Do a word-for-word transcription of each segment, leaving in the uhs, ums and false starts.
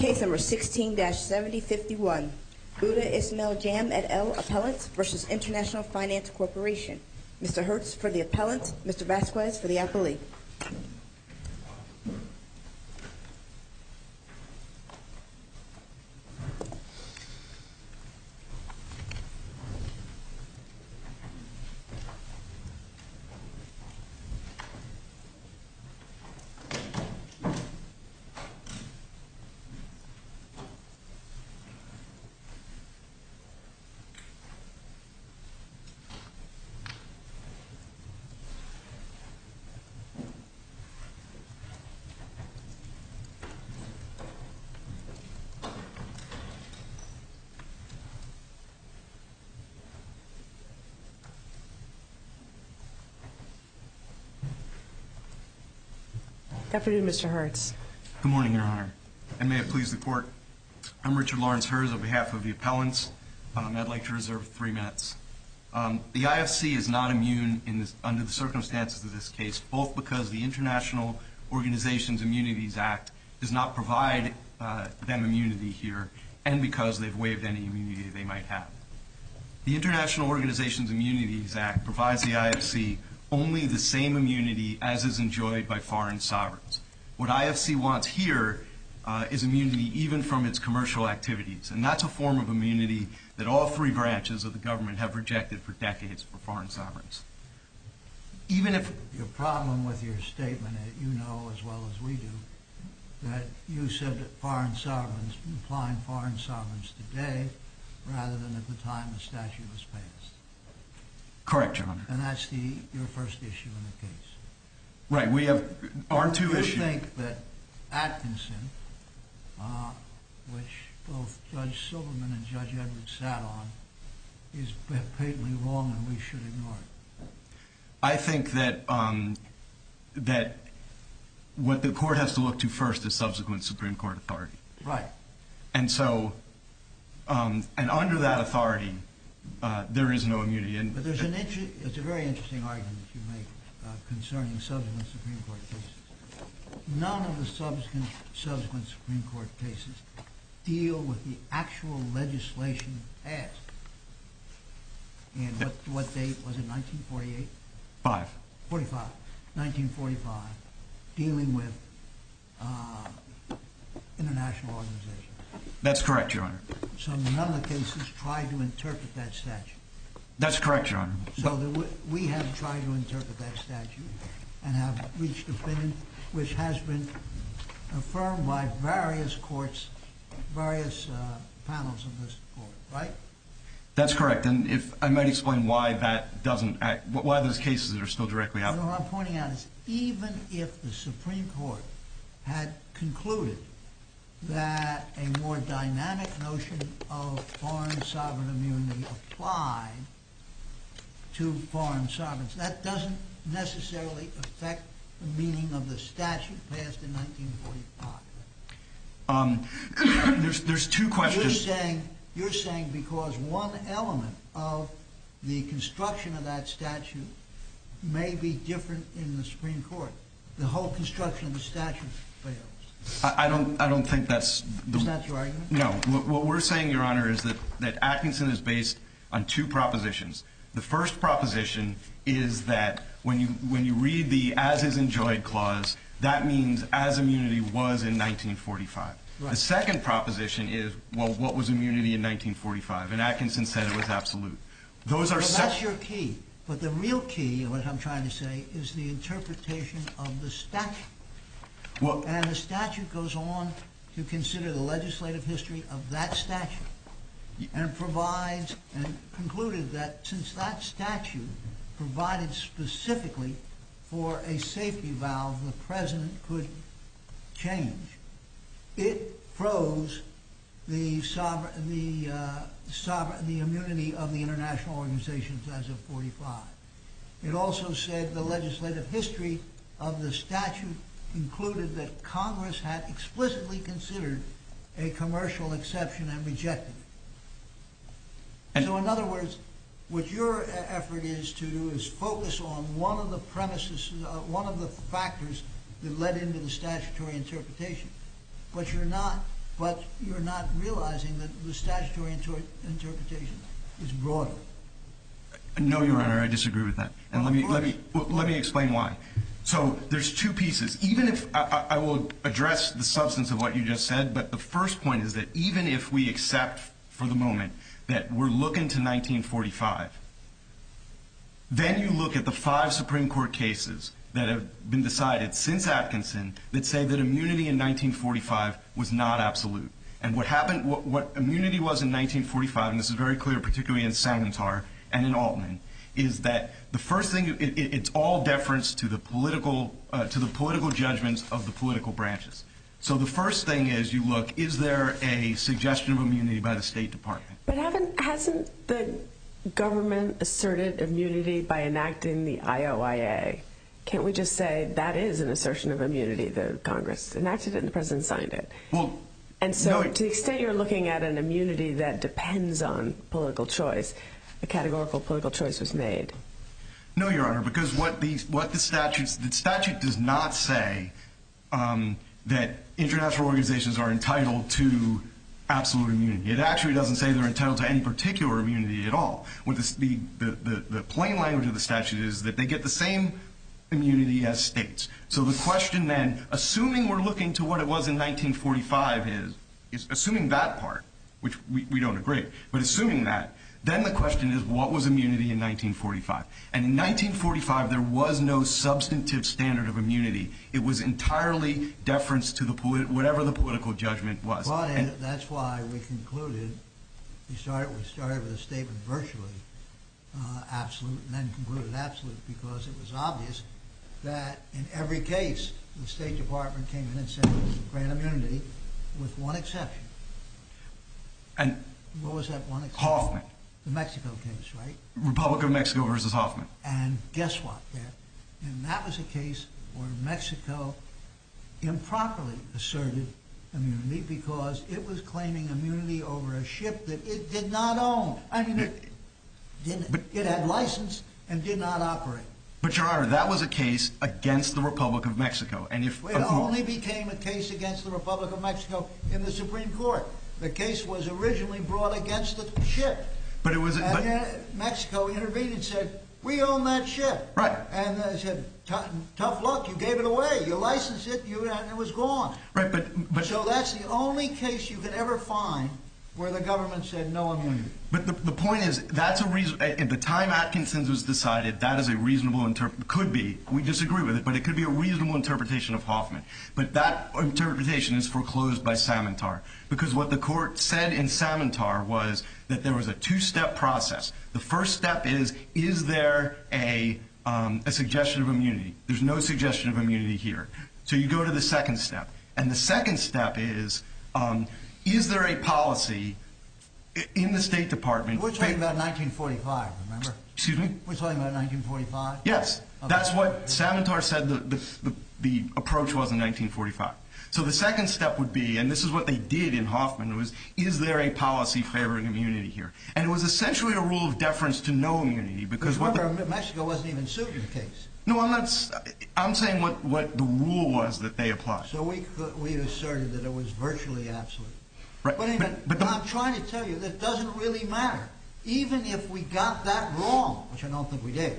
Case number sixteen seventy fifty-one, Buddha Ismail Jam et al. Appellants versus International Finance Corporation. Mister Hertz for the appellant, Mister Vasquez for the appellee. Good afternoon, Mister Hertz. Good morning, Your Honor, and may it please the Court. I'm Richard Lawrence Hertz on behalf of the appellants. Um, I'd like to reserve three minutes. Um, the I F C is not immune in this, under the circumstances of this case, both because the International Organizations Immunities Act does not provide uh, them immunity here, and because they've waived any immunity they might have. The International Organizations Immunities Act provides the I F C only the same immunity as is enjoyed by foreign sovereigns. What I F C wants here uh, is immunity even from its commercial activities, and that's a form of immunity that all three branches of the government have rejected for decades for foreign sovereigns. Even if your problem with your statement, that you know as well as we do, that you said that foreign sovereigns, implying foreign sovereigns today, rather than at the time the statute was passed. Correct, Your Honor. And that's the your first issue in the case. Right. We have our two you issues. You think that Atkinson, uh, which both Judge Silverman and Judge Edwards sat on, is patently wrong and we should ignore it? I think that um, that what the court has to look to first is subsequent Supreme Court authority. Right. And so, um, and under that authority, uh, there is no immunity. And but there's an inter- it's a very interesting argument you make uh, concerning subsequent Supreme Court cases. None of the subsequent subsequent Supreme Court cases deal with the actual legislation passed. And what what date was it? nineteen forty-eight. Five. Forty-five. nineteen forty-five. Dealing with uh, international organizations. That's correct, Your Honor. So none of the cases tried to interpret that statute. That's correct, Your Honor. So the, we have tried to interpret that statute and have reached opinion which has been affirmed by various courts, various uh, panels of this court, right? That's correct. And if I might explain why that doesn't act, why those cases are still directly out. What I'm pointing out is even if the Supreme Court had concluded that a more dynamic notion of foreign sovereign immunity applied to foreign sovereigns, that doesn't necessarily affect the meaning of the statute passed in nineteen forty-five. Um, there's there's two questions. You're saying you're saying because one element of the construction of that statute may be different in the Supreme Court, the whole construction of the statute fails. I, I don't. I don't think that's. The, is that your argument? No. What, what we're saying, Your Honor, is that that Atkinson is based on two propositions. The first proposition is that when you when you read the "as is enjoyed" clause, that means as immunity was in nineteen forty-five. Right. The second proposition is, well, what was immunity in nineteen forty-five? And Atkinson said it was absolute. Those are. Well, that's your key. But the real key, what I'm trying to say, is the interpretation of the statute. Well, and the statute goes on to consider the legislative history of that statute and provides and concluded that since that statute provided specifically for a safety valve the president could change, it froze the sovereign, the uh, sovereign, the immunity of the international organizations as of forty-five. It also said the legislative history of the statute included that Congress had explicitly considered a commercial exception and rejected it. And so, in other words, what your effort is to do is focus on one of the premises, uh, one of the factors that led into the statutory interpretation. But you're not but you're not realizing that the statutory inter- interpretation is broader. No, Your Honor, I disagree with that. And Well, let me of let me course. well, let me explain why. So there's two pieces. Even if I, I will address the substance of what you just said, but the first point is that even if we accept for the moment that we're looking to nineteen forty-five, then you look at the five Supreme Court cases that have been decided since Atkinson that say that immunity in nineteen forty-five was not absolute. And what happened, what, what immunity was in nineteen forty-five, and this is very clear, particularly in Samantar and in Altman, is that the first thing, it, it, it's all deference to the political, uh, to the political judgments of the political branches. So the first thing is you look, is there a suggestion of immunity by the State Department? But haven't hasn't the government asserted immunity by enacting the I O I A? Can't we just say that is an assertion of immunity? The Congress enacted it and the President signed it. Well, and so no, to the extent you're looking at an immunity that depends on political choice, a categorical political choice was made. No, Your Honor, because what the what the statutes the statute does not say um, that international organizations are entitled to absolute immunity. It actually doesn't say they're entitled to any particular immunity at all. What the the, the the plain language of the statute is that they get the same immunity as states. So the question then, assuming we're looking to what it was in nineteen forty-five, is is assuming that part, which we, we don't agree, but assuming that. Then the question is, what was immunity in nineteen forty-five? And in nineteen forty-five, there was no substantive standard of immunity. It was entirely deference to the polit- whatever the political judgment was. Well, and and that's why we concluded, we started, we started with a statement virtually uh, absolute and then concluded absolute because it was obvious that in every case, the State Department came in and said grant immunity with one exception. And what was that one exception? Hoffman. The Mexico case, right? Republic of Mexico versus Hoffman. And guess what? There, and that was a case where Mexico improperly asserted immunity because it was claiming immunity over a ship that it did not own. I mean, it didn't. But, it had license and did not operate. But, Your Honor, that was a case against the Republic of Mexico. And if it only became a case against the Republic of Mexico in the Supreme Court. The case was originally brought against the ship. But it was. And But, then Mexico intervened and said, "We own that ship." Right. And they said, "Tough luck. You gave it away. You licensed it. You and it was gone." Right. But. But. So that's the only case you could ever find where the government said no immunity. But the, the point is, that's a reason. At the time Atkinson was decided, that is a reasonable interpret. Could be. We disagree with it, but it could be a reasonable interpretation of Hoffman. But that interpretation is foreclosed by Samantar, because what the court said in Samantar was that there was a two-step process. The first step is: is there a um, a suggestion of immunity? There's no suggestion of immunity here. So you go to the second step, and the second step is: um, is there a policy in the State Department? We're talking about nineteen forty-five, remember? Excuse me? We're talking about nineteen forty-five? Yes. Okay. That's what Samantar said the, the, the, the approach was in nineteen forty-five. So the second step would be, and this is what they did in Hoffman, was, is there a policy favoring immunity here? And it was essentially a rule of deference to no immunity, because what remember, the, Mexico wasn't even sued in the case. No, I'm not. I'm saying what, what the rule was that they applied. So we could, we asserted that it was virtually absolute. Right. But, even, but, but the, I'm trying to tell you that doesn't really matter. Even if we got that wrong, which I don't think we did,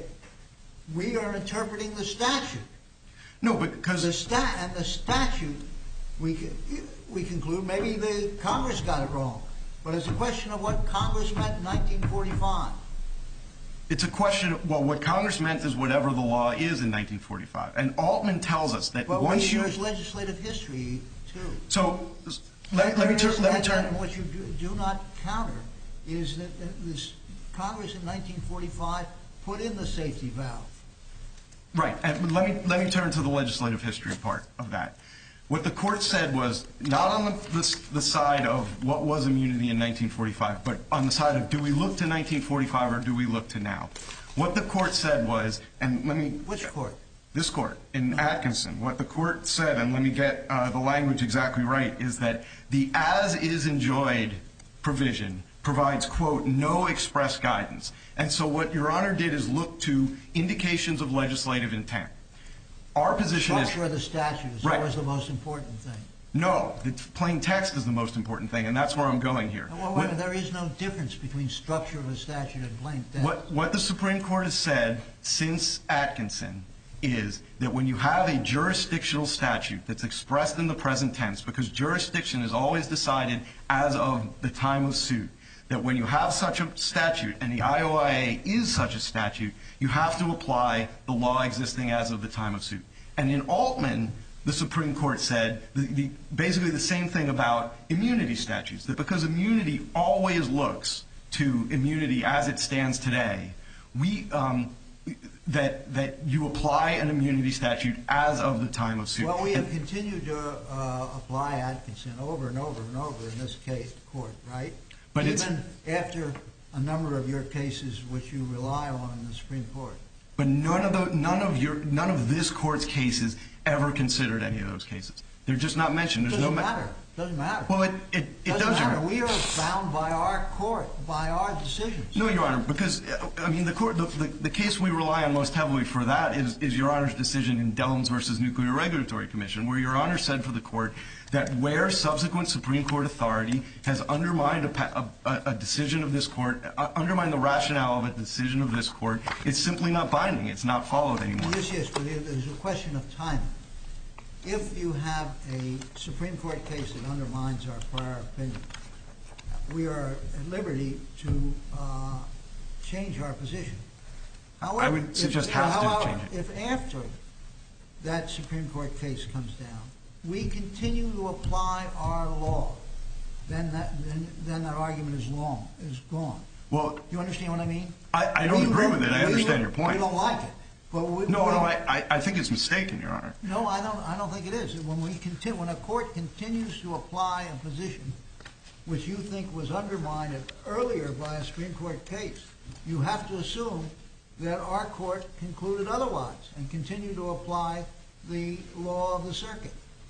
we are interpreting the statute. No, because the stat and the statute, we we conclude maybe the Congress got it wrong, but it's a question of what Congress meant in nineteen forty-five. It's a question of, well, what Congress meant is whatever the law is in nineteen forty-five. And Altman tells us that but once you... there's legislative history, too. So, let, let me turn... Let me turn. And what you do, do not counter is that this Congress in nineteen forty-five put in the safety valve. Right. And let me, let me turn to the legislative history part of that. What the court said was not on the, the, the side of what was immunity in nineteen forty-five, but on the side of do we look to nineteen forty-five or do we look to now? What the court said was, and let me... Which court? This court, in Atkinson. What the court said, and let me get uh, the language exactly right, is that the as is enjoyed provision provides, quote, no express guidance. And so what Your Honor did is look to indications of legislative intent. Our position is... The structure of the statute is right. always the most important thing. No, the plain text is the most important thing, and that's where I'm going here. Well, wait, there is no difference between structure of a statute and plain text. What, what the Supreme Court has said since Atkinson is that when you have a jurisdictional statute that's expressed in the present tense, because jurisdiction is always decided as of the time of suit, that when you have such a statute, and the I O I A is such a statute, you have to apply the law existing as of the time of suit. And in Altman, the Supreme Court said the, the, basically the same thing about immunity statutes, that because immunity always looks to immunity as it stands today, we um, that that you apply an immunity statute as of the time of suit. Well, we have continued to uh, apply Atkinson over and over and over in this case, court, right? But even after a number of your cases which you rely on in the Supreme Court. But none of the none of your none of this court's cases ever considered any of those cases. They're just not mentioned. There's Doesn't no matter. Doesn't matter. Well, it it, it Doesn't does. matter. Your We are bound by our court, by our decisions. No, Your Honor, because I mean the court, the, the, the case we rely on most heavily for that is is Your Honor's decision in Dellums versus Nuclear Regulatory Commission, where Your Honor said for the court that where subsequent Supreme Court authority has undermined a, a, a decision of this court, uh, undermined the rationale of a decision of this court, it's simply not binding. It's not followed anymore. Yes, yes, but there's a question of timing. If you have a Supreme Court case that undermines our prior opinion, we are at liberty to uh, change our position. However, I would suggest if, have however, to change it. If after that Supreme Court case comes down, we continue to apply our law, then that then, then that argument is long, is gone. Well, you understand what I mean? I, I don't we agree look, with it. I understand your point. We don't like it. But we, no, we, no, I, I think it's mistaken, Your Honor. No, I don't. I don't think it is. When we continue, when a court continues to apply a position which you think was undermined earlier by a Supreme Court case, you have to assume that our court concluded otherwise and continue to apply the law of the circuit.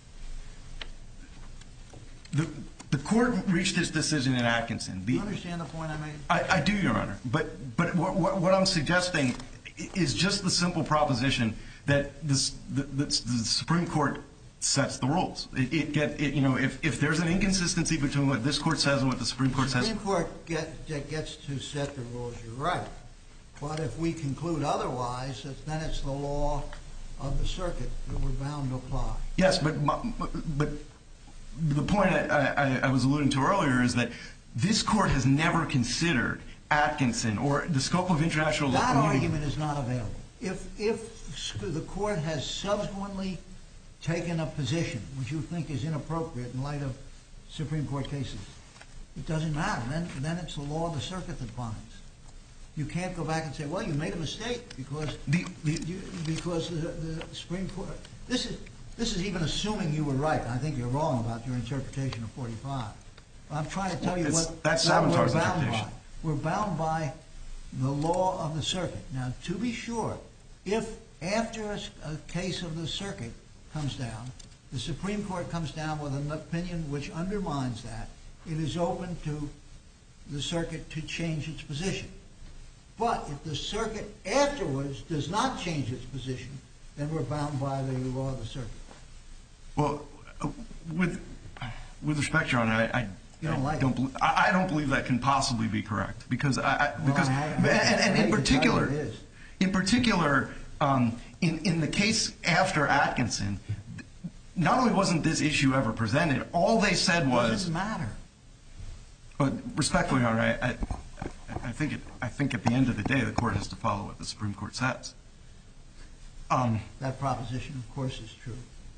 The the court reached its decision in Atkinson. Do you understand the point I made? I, I do, Your Honor. But but what, what, what I'm suggesting is just the simple proposition that this, the, the, the Supreme Court sets the rules. It, it get it, you know if, if there's an inconsistency between what this court says and what the Supreme Court says. The Supreme Court get, gets to set the rules. You're right. But if we conclude otherwise, then it's the law of the circuit that we're bound to apply. Yes, but but the point I, I, I was alluding to earlier is that this court has never considered Atkinson or the scope of international law. That argument is not available. If if the court has subsequently taken a position which you think is inappropriate in light of Supreme Court cases, it doesn't matter. Then then it's the law of the circuit that binds. You can't go back and say, well, you made a mistake because the, the, you, because the, the Supreme Court. This is this is even assuming you were right. I think you're wrong about your interpretation of forty-five. I'm trying to tell you it's, what, that's what we're Savitar's bound by. We're bound by the law of the circuit. Now, to be sure, if after a, a case of the circuit comes down, the Supreme Court comes down with an opinion which undermines that, it is open to the circuit to change its position. But if the circuit afterwards does not change its position, then we're bound by the law of the circuit. Well, with with respect, Your Honor, I, I You don't like don't it. bel- I, I don't believe that can possibly be correct because I, I Well, because I- I- and, I and, and hate in to particular, tell you it is. in particular, um, in in the case after Atkinson, not only wasn't this issue ever presented, all they said It was. doesn't matter. But respectfully, Your Honor, I, I, I think it, I think at the end of the day, the court has to follow what the Supreme Court says. Um, That proposition, of course, is true.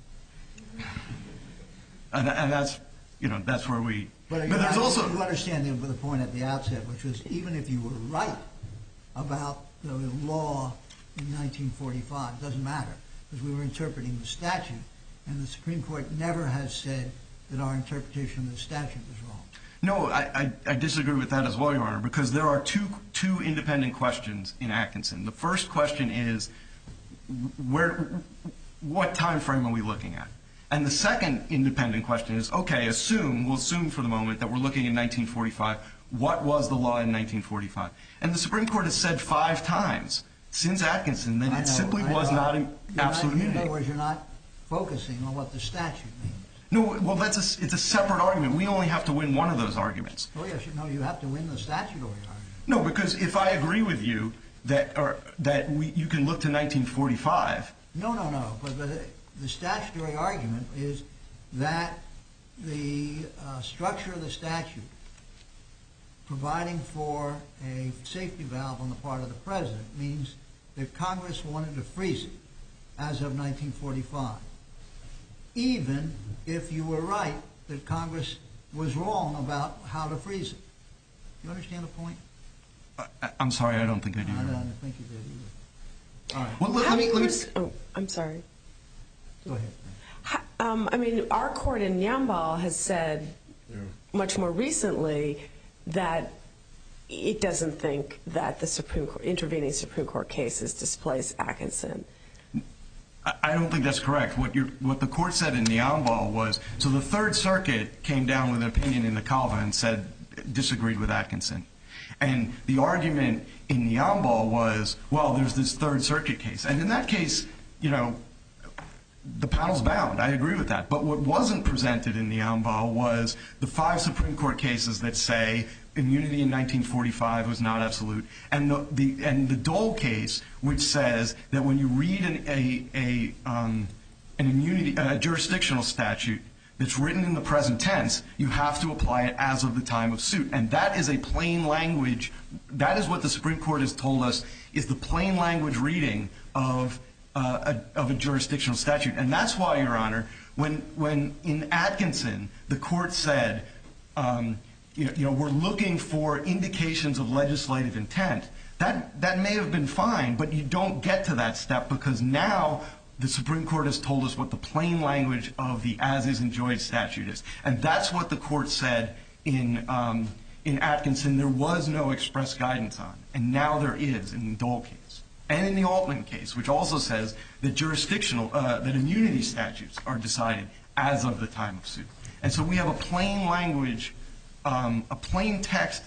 and, and that's you know that's where we. But, But you, there's I- also you understand the, the point at the outset, which was even if you were right about the law in nineteen forty-five, it doesn't matter because we were interpreting the statute, and the Supreme Court never has said that our interpretation of the statute was wrong. No, I, I, I disagree with that as well, Your Honor, because there are two two independent questions in Atkinson. The first question is, where, what time frame are we looking at? And the second independent question is, okay, assume, we'll assume for the moment that we're looking at nineteen forty-five. What was the law in nineteen forty-five? And the Supreme Court has said five times since Atkinson that I it know, simply I was know. not You're absolute not, in immunity. other words, you're not focusing on what the statute means. No, well, that's a, it's a separate argument. We only have to win one of those arguments. Oh, yes, no, you have to win the statutory argument. No, because if I agree with you that or that we, you can look to nineteen forty-five. No, no, no. But the, the statutory argument is that the uh, structure of the statute providing for a safety valve on the part of the president means that Congress wanted to freeze it as of nineteen forty-five, even if you were right that Congress was wrong about how to freeze it. Do you understand the point? I, I'm sorry, I don't think I do. I don't think you did either. All right. Well, let, let me, let me, oh, I'm sorry. Go ahead. How, um, I mean, our court in Nyambol has said yeah. much more recently that it doesn't think that the Supreme Court, intervening Supreme Court cases displace Atkinson. I don't think that's correct. What, you're, what the court said in Nyambol was, so the Third Circuit came down with an opinion in the Calva and said, disagreed with Atkinson. And the argument in Nyambol was, well, there's this Third Circuit case. And in that case, you know, the panel's bound. I agree with that. But what wasn't presented in Nyambol was the five Supreme Court cases that say immunity in nineteen forty-five was not absolute, and the, the and the Dole case, which says that when you read an a, a um, an immunity a jurisdictional statute that's written in the present tense, you have to apply it as of the time of suit, and that is a plain language. That is what the Supreme Court has told us is the plain language reading of uh, a, of a jurisdictional statute, and that's why, Your Honor, when when in Atkinson the court said. Um, You know, we're looking for indications of legislative intent. That that may have been fine, but you don't get to that step because now the Supreme Court has told us what the plain language of the as-is enjoyed statute is, and that's what the court said in um, in Atkinson. There was no express guidance on, and now there is in the Dole case and in the Altman case, which also says that jurisdictional uh, that immunity statutes are decided as of the time of suit, and so we have a plain language. Um, a plain text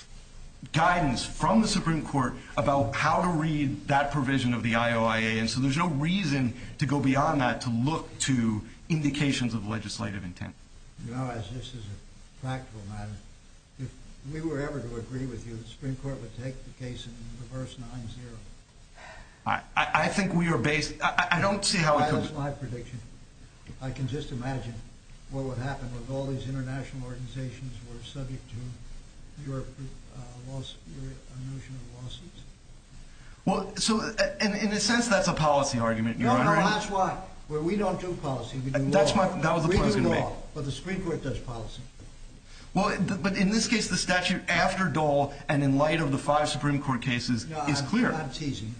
guidance from the Supreme Court about how to read that provision of the I O I A, and so there's no reason to go beyond that to look to indications of legislative intent. You know, as this is a practical matter, if we were ever to agree with you, the Supreme Court would take the case and reverse nine zero. I, I, I think we are based. I, I don't see how it could. That's my prediction. I can just imagine what would happen with all these international organizations were subject to your uh, loss, your uh, notion of lawsuits. Well, so uh, in, in a sense, that's a policy argument, Your no, Honor. No, no, that's why. Where we don't do policy, we do law. That's my. That was the point I was going to make. But the Supreme Court does policy. Well, but in this case, the statute after Dole and in light of the five Supreme Court cases no, is I'm, clear. I'm teasing.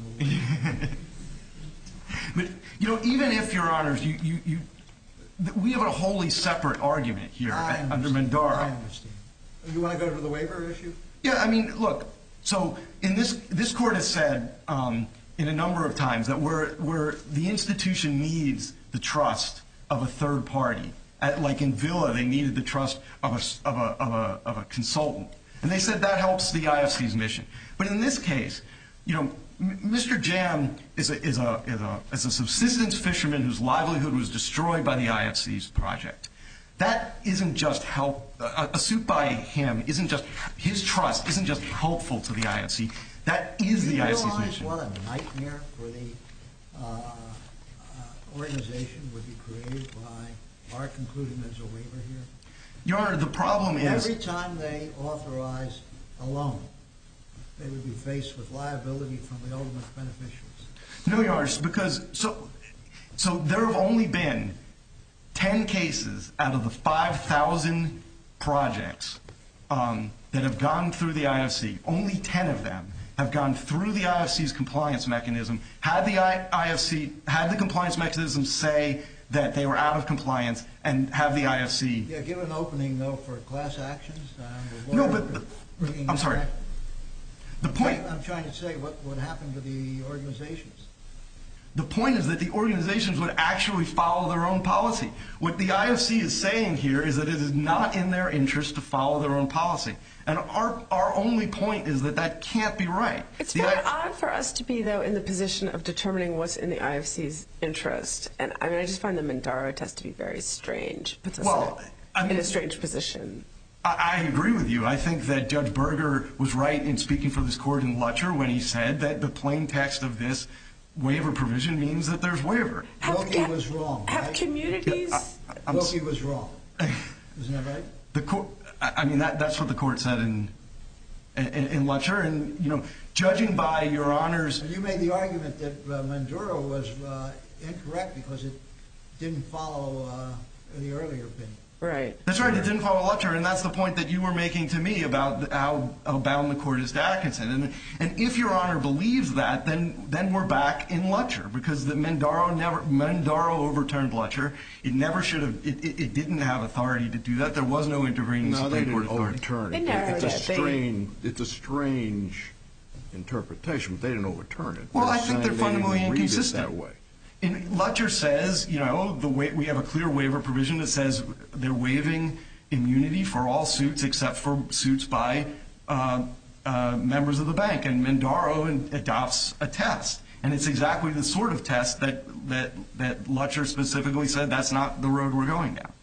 But you know, even if, Your Honors, you you. you we have a wholly separate argument here under Mandara. I understand. You want to go to the waiver issue? Yeah, I mean, look. So, in this, this court has said um, in a number of times that where where the institution needs the trust of a third party, at, like in Villa, they needed the trust of a of a of a of a consultant, and they said that helps the I F C's mission. But in this case, you know. Mister Jam is a, is, a, is, a, is a subsistence fisherman whose livelihood was destroyed by the I F C's project. That isn't just help. A, a suit by him isn't just his trust isn't just helpful to the I F C. That is the I F C's mission. What a nightmare for the uh, uh, organization would be created by our concluding there's a waiver here. Your Honor, the problem is every time they authorize a loan, they would be faced with liability from the ultimate beneficiaries. No, Your Honor, because so, so there have only been ten cases out of the five thousand projects um, that have gone through the I F C. Only ten of them have gone through the I F C's compliance mechanism. Had the I F C, had the compliance mechanism say that they were out of compliance and have the I F C. Yeah, give an opening, though, for class actions. Um, no, but, I'm sorry. Back. The point I'm trying to say what what happened to the organizations. The point is that the organizations would actually follow their own policy. What the I F C is saying here is that it is not in their interest to follow their own policy. And our our only point is that that can't be right. It's the very I- odd for us to be, though, in the position of determining what's in the I F C's interest. And I mean, I just find the Mindaro test to be very strange. Puts us Well, in, a, I mean, in a strange position. I, I agree with you. I think that Judge Berger was right in speaking for this court in Lutcher when he said that the plain text of this waiver provision means that there's waiver. Wilkie was wrong, Have right? communities... I, I'm Wilkie was wrong. Isn't that right? The court, I mean, that, that's what the court said in, in, in Lutcher. And, you know, judging by Your Honor's... And you made the argument that uh, Mindaro was uh, incorrect because it didn't follow uh, the earlier opinion. Right. That's right. It didn't follow Lutcher, and that's the point that you were making to me about how, how bound the court is to Atkinson. And, and if Your Honor believes that, then then we're back in Lutcher, because the Mindaro never Mindaro overturned Lutcher. It never should have. It, it, it didn't have authority to do that. There was no intervening No, they Supreme Court didn't authority. overturn it. They narrowed It's a it. They- strange. It's a strange interpretation, but they didn't overturn it. Well, They're I think they're saying they fundamentally didn't read it inconsistent. that way. And Lutcher says, you know, the way we have a clear waiver provision that says they're waiving immunity for all suits except for suits by uh, uh, members of the bank, and Mindaro adopts a test, and it's exactly the sort of test that that that Lutcher specifically said that's not the road we're going down.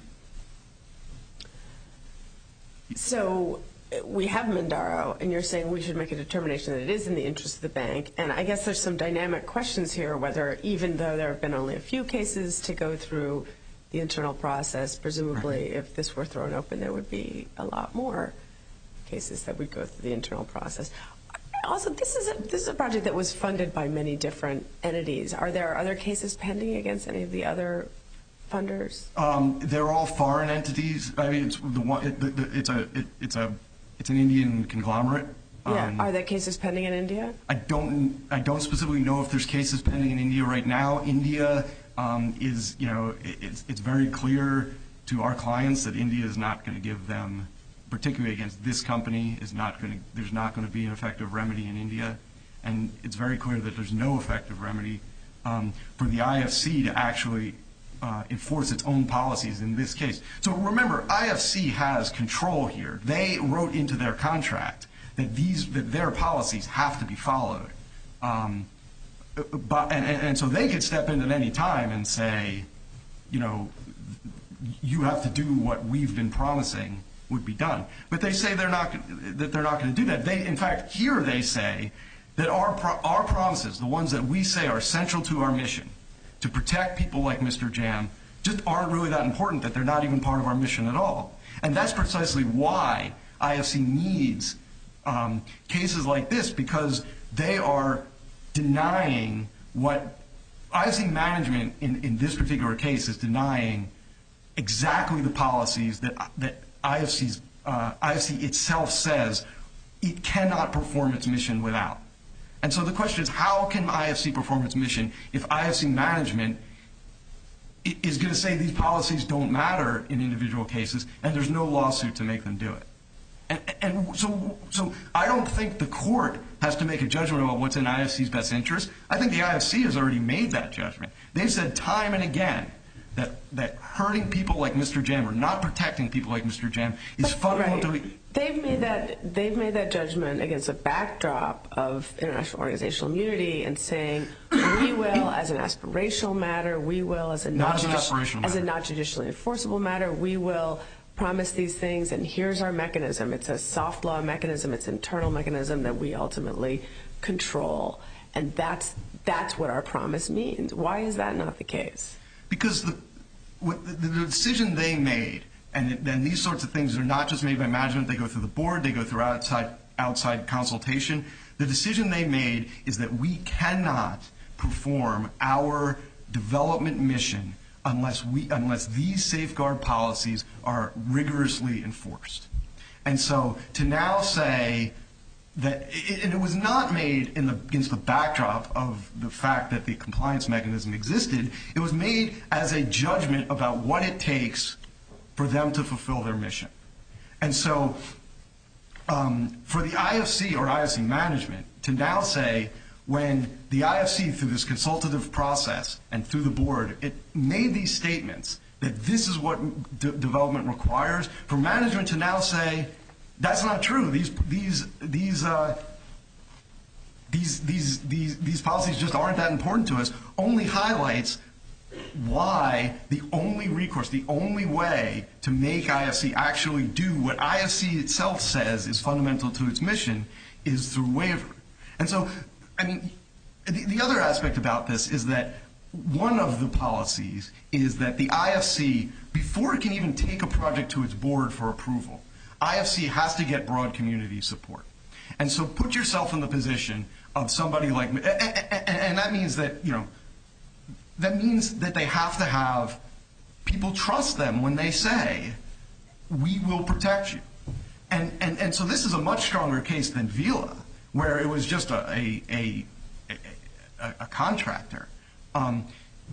So we have Mindaro, and you're saying we should make a determination that it is in the interest of the bank. And I guess there's some dynamic questions here, whether even though there have been only a few cases to go through the internal process, presumably right. if this were thrown open, there would be a lot more cases that would go through the internal process. Also, this is a, this is a project that was funded by many different entities. Are there other cases pending against any of the other funders? Um, they're all foreign entities. I mean, it's the one. It, the, it's a. It, it's a. It's an Indian conglomerate. Yeah. Um, Are there cases pending in India? I don't. I don't specifically know if there's cases pending in India right now. India um, is, you know, it, it's it's very clear to our clients that India is not going to give them, particularly against this company, is not going to. There's not going to be an effective remedy in India, and it's very clear that there's no effective remedy um, for the I F C to actually uh, enforce its own policies in this case. So remember, I F C has control here. They wrote into their contract that these that their policies have to be followed, um, but and, and so they could step in at any time and say, you know, you have to do what we've been promising would be done. But they say they're not that they're not going to do that. They, in fact, here they say that our pro- our promises, the ones that we say are central to our mission, to protect people like Mister Jam, just aren't really that important, that they're not even part of our mission at all. And that's precisely why I F C needs um, cases like this, because they are denying what I F C management in, in this particular case is denying exactly the policies that that I F C's uh, I F C itself says it cannot perform its mission without. And so the question is, how can I F C perform its mission if I F C management is going to say these policies don't matter in individual cases and there's no lawsuit to make them do it? And, and so, so I don't think the court has to make a judgment about what's in I F C's best interest. I think the I F C has already made that judgment. They've said time and again that that hurting people like Mister Jam or not protecting people like Mister Jam is fundamentally. Right. They've made that they've made that judgment against a backdrop of international organizational immunity and saying we will, as an aspirational matter, we will, as a not not, as, judici- an aspirational as matter. a not judicially enforceable matter, we will promise these things, and here's our mechanism. It's a soft law mechanism. It's an internal mechanism that we ultimately control, and that's that's what our promise means. Why is that not the case? Because the, what the, the decision they made, and then these sorts of things are not just made by management. They go through the board. They go through outside outside consultation. The decision they made is that we cannot perform our development mission unless we unless these safeguard policies are rigorously enforced. And so to now say that, and it was not made in the, against the backdrop of the fact that the compliance mechanism existed. It was made as a judgment about what it takes for them to fulfill their mission. And so um, for the I F C or I F C management to now say, when the I F C, through this consultative process and through the board, it made these statements that this is what de- development requires, for management to now say, that's not true. These these these uh, these these these these policies just aren't that important to us, only highlights why the only recourse, the only way to make I F C actually do what I F C itself says is fundamental to its mission is through waiver. And so, I mean, the, the other aspect about this is that one of the policies is that the I F C, before it can even take a project to its board for approval, I F C has to get broad community support. And so put yourself in the position of somebody like me, and, and that means that, you know, that means that they have to have people trust them when they say, we will protect you. And and, and so this is a much stronger case than Vila, where it was just a a, a, a, a contractor. Um,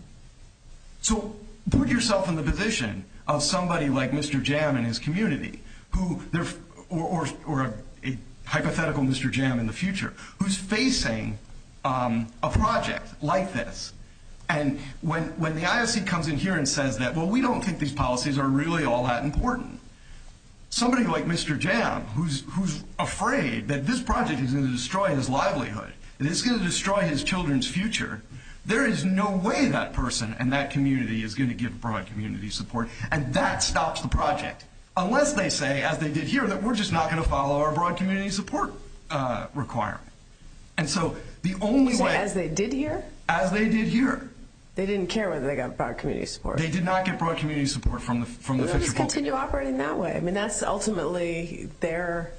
so put yourself in the position of somebody like Mister Jam and his community, who they're, or, or, or a, a hypothetical Mister Jam in the future, who's facing um, a project like this. And when, when the I F C comes in here and says that, well, we don't think these policies are really all that important, somebody like Mister Jam, who's, who's afraid that this project is going to destroy his livelihood, that it's going to destroy his children's future, there is no way that person and that community is going to give broad community support, and that stops the project. Unless they say, as they did here, that we're just not going to follow our broad community support uh, requirement. And so the only so way... As they did here? As they did here. They didn't care whether they got broad community support. They did not get broad community support from the from the They'll Fisher just Pope. continue operating that way. I mean, that's ultimately their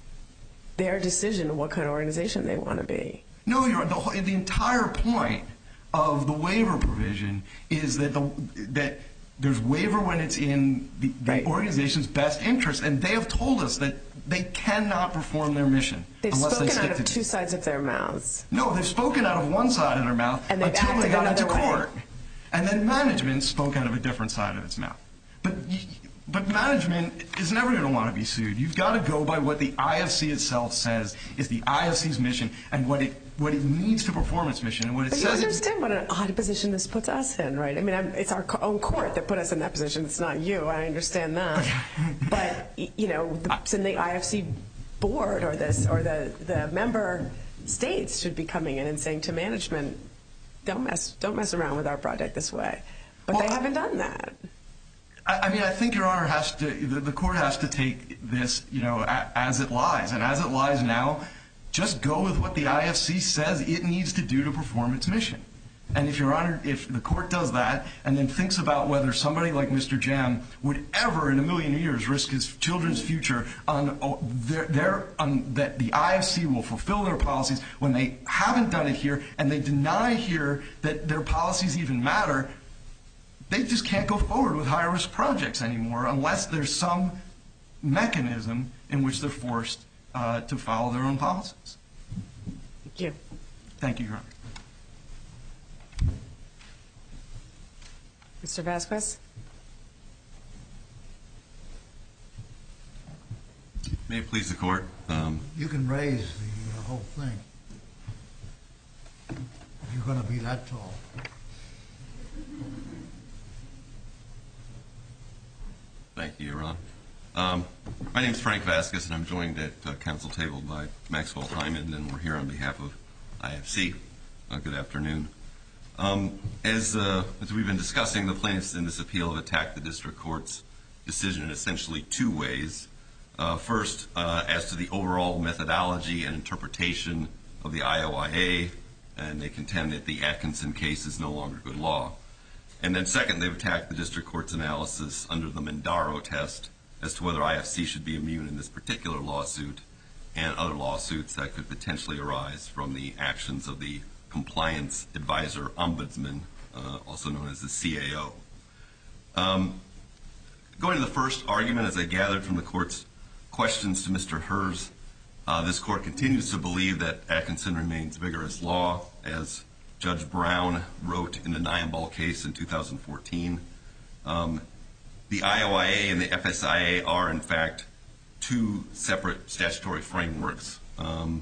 their decision of what kind of organization they want to be. No, you're the, the entire point of the waiver provision is that the that there's waiver when it's in the, the right. organization's best interest, and they have told us that they cannot perform their mission they've unless they spoken stick out of to two it. sides of their mouths. No, they've spoken out of one side of their mouth and until they got into way. court, and then management spoke out of a different side of its mouth. But but management is never going to want to be sued. You've got to go by what the I F C itself says is the I F C's mission and what it what it needs to perform its mission and what it but says. You understand what an odd position this puts us in, right? I mean, I'm, it's our own court that put us in that position. It's not you. I understand that. But you know, the, so the I F C board or this or the the member states should be coming in and saying to management, don't mess don't mess around with our project this way. But well, they haven't done that. I, I mean, I think Your Honor has to the, the court has to take this, you know, a, as it lies, and as it lies now. Just go with what the I F C says it needs to do to perform its mission. And if Your Honor, if the court does that and then thinks about whether somebody like Mister Jam would ever in a million years risk his children's future on their, their on that the I F C will fulfill their policies when they haven't done it here and they deny here that their policies even matter, they just can't go forward with high risk projects anymore unless there's some mechanism in which they're forced Uh, to follow their own policies. Thank you. Thank you, Your Honor. Mister Vasquez? May it please the court. Um, you can raise the uh, whole thing. You're going to be that tall. Thank you, Your Honor. Um, my name is Frank Vasquez, and I'm joined at uh, council table by Maxwell Hyman, and we're here on behalf of I F C. Uh, good afternoon. Um, as, uh, as we've been discussing, the plaintiffs in this appeal have attacked the district court's decision in essentially two ways. Uh, first, uh, as to the overall methodology and interpretation of the I O I A, and they contend that the Atkinson case is no longer good law. And then second, they've attacked the district court's analysis under the Mindaro test as to whether I F C should be immune in this particular lawsuit and other lawsuits that could potentially arise from the actions of the Compliance Advisor Ombudsman, uh, also known as the C A O. Um, going to the first argument, as I gathered from the court's questions to Mister Herz, uh, this court continues to believe that Atkinson remains vigorous law, as Judge Brown wrote in the Nyambol case in two thousand fourteen. Um, The I O I A and the F S I A are, in fact, two separate statutory frameworks. Um,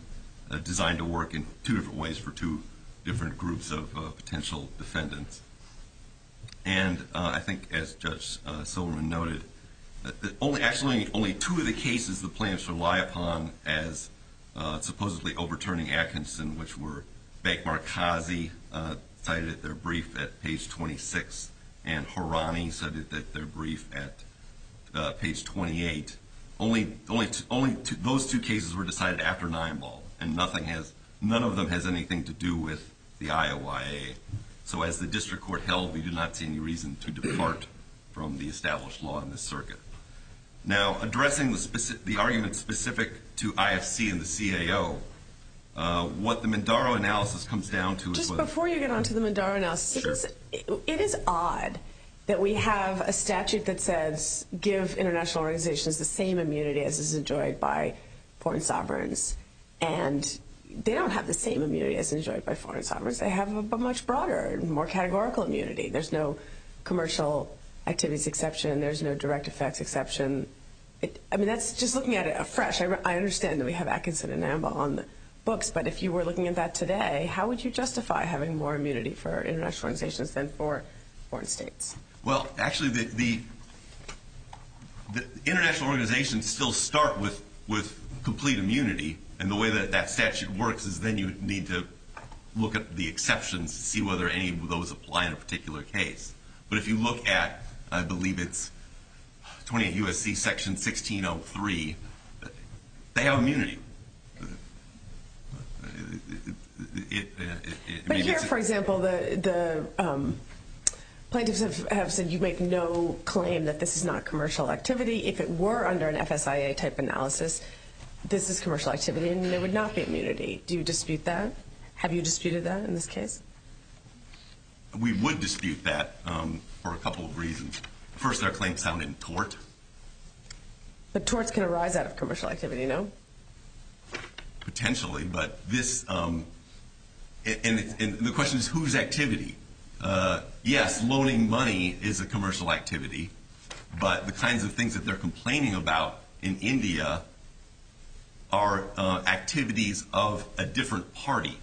uh, designed to work in two different ways for two different groups of uh, potential defendants. And uh, I think, as Judge uh, Silverman noted, that only actually only two of the cases the plaintiffs rely upon as uh, supposedly overturning Atkinson, which were Bank Markazi, uh, cited at their brief at page twenty-six, and Horani cited at their brief at uh, page twenty-eight. Only, only, t- only two, those two cases were decided after nine ball, and nothing has, none of them has anything to do with the I O I A. So, as the district court held, we do not see any reason to depart from the established law in this circuit. Now, addressing the, speci- the argument specific to I F C and the C A O, uh, what the Mindaro analysis comes down to is just whether... before you get on to the Mindaro analysis, Sure. it, is, it, it is odd that we have a statute that says give international organizations the same immunity as is enjoyed by foreign sovereigns, and they don't have the same immunity as enjoyed by foreign sovereigns. They have a, a much broader, more categorical immunity. There's no commercial activities exception. There's no direct effects exception. It, I mean, that's just looking at it afresh. I, I understand that we have Atkinson and Namba on the books, but if you were looking at that today, how would you justify having more immunity for international organizations than for foreign states? Well, actually, the, the, the international organizations still start with, with complete immunity, and the way that that statute works is then you need to look at the exceptions to see whether any of those apply in a particular case. But if you look at, I believe it's twenty-eight U S C section sixteen oh three, they have immunity. It, it, it, but here, it's, for example, the the um, plaintiffs have, have said you make no claim that this is not commercial activity. If it were under an F S I A type analysis, this is commercial activity, and there would not be immunity. Do you dispute that? Have you disputed that in this case? We would dispute that um, for a couple of reasons. First, our claims sound in tort. But torts can arise out of commercial activity, no? Potentially, but this, um, and, it, and the question is whose activity? Uh, yes, loaning money is a commercial activity, but the kinds of things that they're complaining about in India are uh, activities of a different party.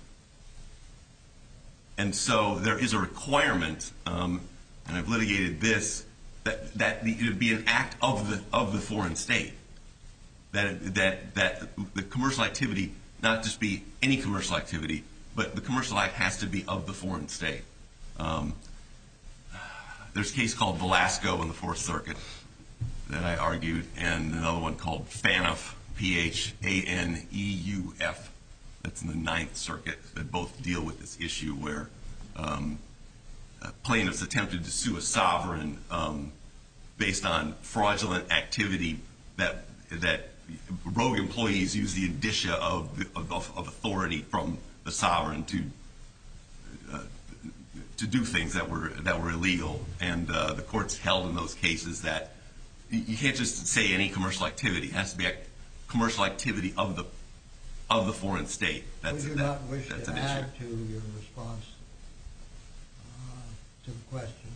And so there is a requirement, um, and I've litigated this, that, that the, it would be an act of the of the foreign state. That that that the commercial activity not just be any commercial activity, but the commercial act has to be of the foreign state. Um, there's a case called Velasco in the Fourth Circuit that I argued, and another one called Phaneuf, P H A N E U F. That's in the Ninth Circuit, that both deal with this issue where um, uh, plaintiffs attempted to sue a sovereign um, based on fraudulent activity that that rogue employees use the indicia of, of, of authority from the sovereign to uh, to do things that were that were illegal, and uh, the courts held in those cases that you can't just say any commercial activity. It has to be a commercial activity of the of the foreign state. That's, Would you that, not wish that's to an add issue. to your response uh, to the question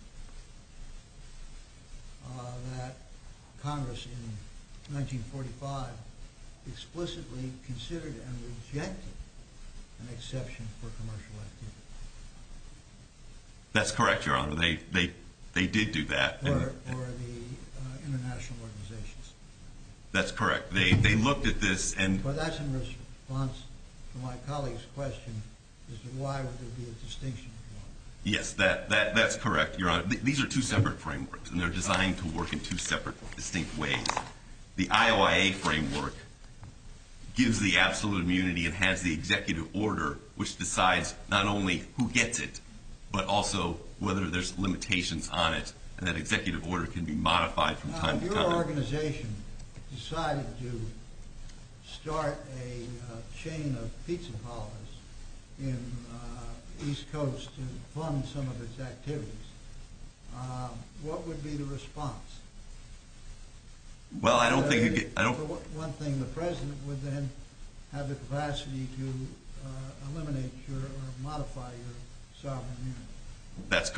uh, that Congress in nineteen forty-five explicitly considered and rejected an exception for commercial activity? That's correct, Your Honor. They they they did do that. For, for the uh, international organizations. That's correct. They they looked at this and. But that's in response to my colleague's question as to why would there be a distinction? Yes, that, that that's correct, Your Honor. Th- these are two separate frameworks, and they're designed to work in two separate, distinct ways. The I O I A framework gives the absolute immunity and has the executive order, which decides not only who gets it, but also whether there's limitations on it, and that executive order can be modified from now, time if to your time. organization decided to start a uh, chain of pizza parlors in uh, East Coast to fund some of its activities, uh, what would be the response? Well, I don't uh, think it get, I don't. For one thing, the president would then have the capacity to uh, eliminate your or modify your sovereign immunity. That's correct.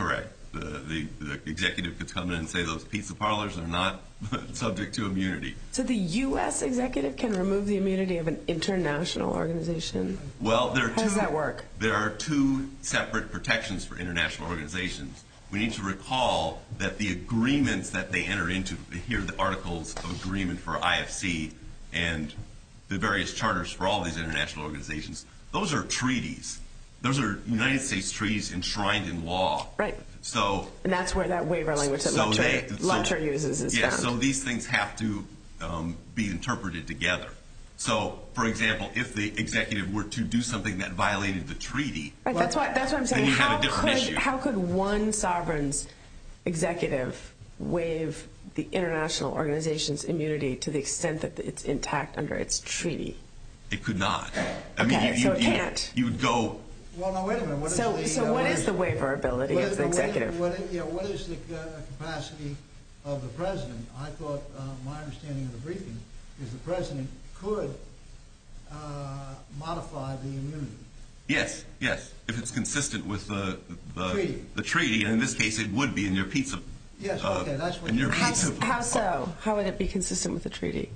the, the, the executive could come in and say those pizza parlors are not subject to immunity. So the U S executive can remove the immunity of an international organization? Well, there are How two, does that work? There are two separate protections for international organizations. We need to recall that the agreements that they enter into, here are the articles of agreement for I F C and the various charters for all these international organizations, those are treaties. Those are United States treaties enshrined in law. Right. So, and that's where that waiver language that so Lutcher, they, Lutcher so, uses is yeah, found. so these things have to um, be interpreted together. So, for example, if the executive were to do something that violated the treaty, right, that's why that's what I'm saying. Then you how have a different could issue. how could one sovereign's executive waive the international organization's immunity to the extent that it's intact under its treaty? It could not. I Okay, mean, you, you, so it you, can't. You would go. Well, now, wait a minute. What is So, the, so uh, what is the waiver ability what of is- the what is- executive? What is, yeah, what is the uh, capacity of the president? I thought, uh, my understanding of the briefing is the president could uh, modify the immunity. Yes, yes. If it's consistent with the the Treaty. the treaty, and in this case, it would be in your pizza. Yes, uh, okay, that's what in your you- How, pizza. how so? How would it be consistent with the treaty?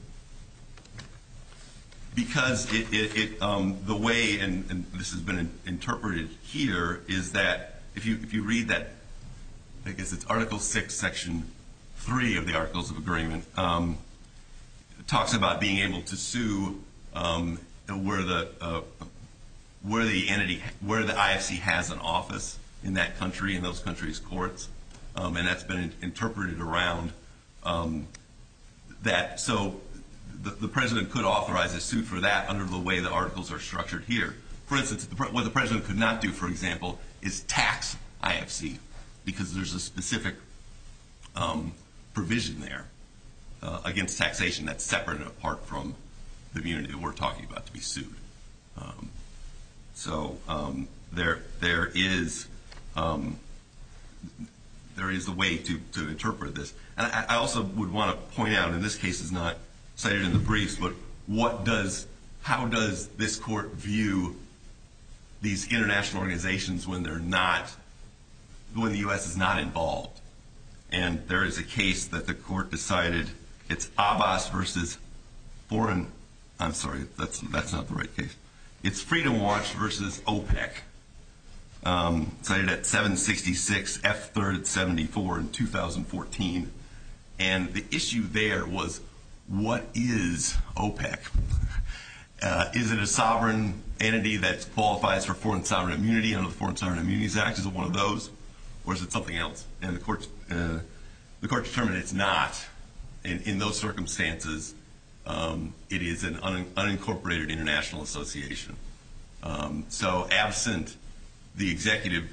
Because it, it, it um, the way, and, and this has been in, interpreted here, is that if you if you read that, I guess it's Article Six, Section Three of the Articles of Agreement, um, it talks about being able to sue um, where the uh, where the entity where the I F C has an office in that country, in those countries' courts, um, and that's been in, interpreted around um, that. So. The, the president could authorize a suit for that under the way the articles are structured here. For instance, the, what the president could not do, for example, is tax I F C because there's a specific um, provision there uh, against taxation that's separate and apart from the immunity that we're talking about to be sued. Um, so um, there, there is um, there is a way to, to interpret this. And I, I also would want to point out, and this case is not cited in the briefs, but what does, how does this court view these international organizations when they're not, when the U S is not involved? And there is a case that the court decided, it's Abbas versus foreign, I'm sorry, that's that's not the right case. It's Freedom Watch versus OPEC, um, cited at seven sixty-six F third seventy-four in two thousand fourteen. And the issue there was, what is OPEC? Uh, is it a sovereign entity that qualifies for foreign sovereign immunity under the Foreign Sovereign Immunities Act? Is it one of those, or is it something else? And the court, uh, the court determined it's not. In, in those circumstances, um, it is an un, unincorporated international association. Um, so, absent the executive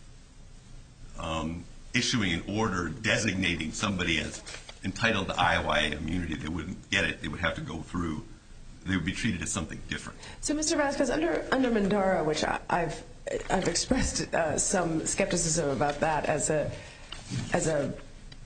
um, issuing an order designating somebody as entitled to I O I A immunity, they wouldn't get it. They would have to go through, they would be treated as something different. So, Mister Vasquez, under under Mandara, which I, I've I've expressed uh, some skepticism about that as a as a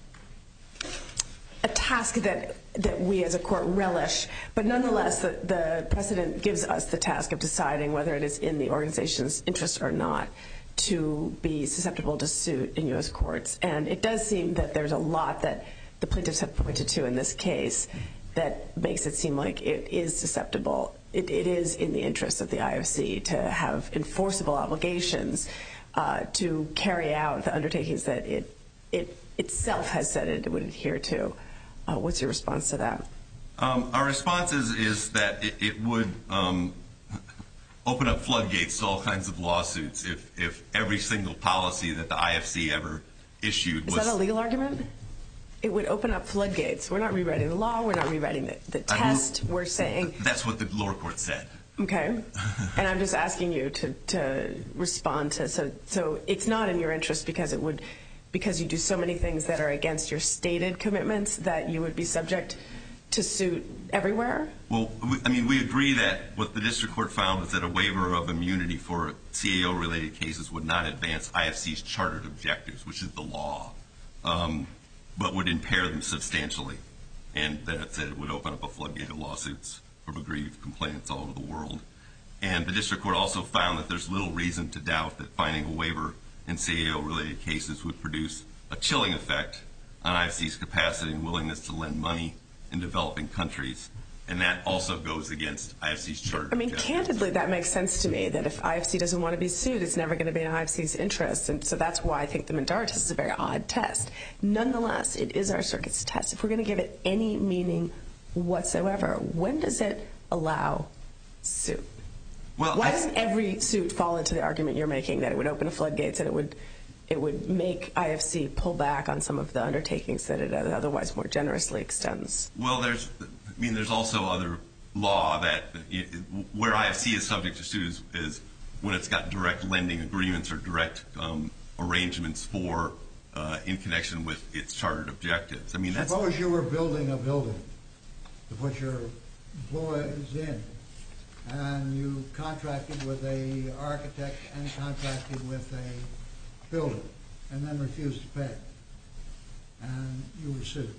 a task that that we as a court relish, but nonetheless, the, the precedent gives us the task of deciding whether it is in the organization's interest or not to be susceptible to suit in U S courts. And it does seem that there's a lot that the plaintiffs have pointed to in this case that makes it seem like it is susceptible. It, it is in the interest of the I F C to have enforceable obligations uh, to carry out the undertakings that it it itself has said it would adhere to. Uh, what's your response to that? Um, our response is, is that it, it would um, open up floodgates to all kinds of lawsuits if, if every single policy that the I F C ever issued was... Is that a legal argument? It would open up floodgates. We're not rewriting the law. We're not rewriting the, the test. We're saying... That's what the lower court said. Okay. And I'm just asking you to, to respond to... So, so it's not in your interest because it would... because you do so many things that are against your stated commitments that you would be subject to suit everywhere? Well, we, I mean, we agree that what the district court found was that a waiver of immunity for C A O-related cases would not advance I F C's chartered objectives, which is the law, um, but would impair them substantially. And that it said it would open up a floodgate of lawsuits from aggrieved complainants all over the world. And the district court also found that there's little reason to doubt that finding a waiver in C A O-related cases would produce a chilling effect on I F C's capacity and willingness to lend money in developing countries. And that also goes against I F C's charter. I mean, objectives. candidly, that makes sense to me, that if I F C doesn't want to be sued, it's never going to be in I F C's interest. And so that's why I think the Mandara test is a very odd test. Nonetheless, it is our circuit's test. If we're going to give it any meaning whatsoever, when does it allow suit? Well, Why I, doesn't every suit fall into the argument you're making, that it would open the floodgates and it would it would make I F C pull back on some of the undertakings that it otherwise more generously extends? Well, there's, I mean, there's also other law that it, where I F C is subject to suit is, is when it's got direct lending agreements or direct um, arrangements for uh, in connection with its chartered objectives. I mean, that's. Suppose you were building a building to put your employees in, and you contracted with a architect and contracted with a builder, and then refused to pay, and you were sued.